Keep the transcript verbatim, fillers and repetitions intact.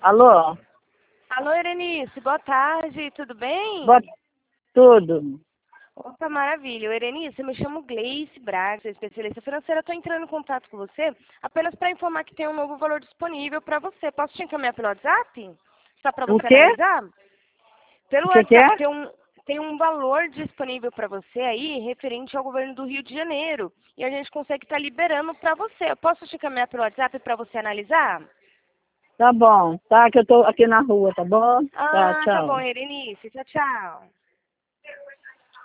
Alô? Alô, Erenice, boa tarde, tudo bem? Boa... Tudo. Opa, maravilha. Erenice, eu me chamo Gleice Braga, sou especialista financeira. Estou entrando em contato com você apenas para informar que tem um novo valor disponível para você. Posso te encaminhar pelo WhatsApp? Só para O você quê? analisar? Pelo O que que WhatsApp é? tem um, tem um valor disponível para você aí, referente ao governo do Rio de Janeiro. E a gente consegue estar liberando para você. Eu posso te encaminhar pelo WhatsApp para você analisar? Tá bom. Tá, que eu tô aqui na rua, tá bom? Tá, Ah, tá bom, tchau. Erenice. Tchau, tchau.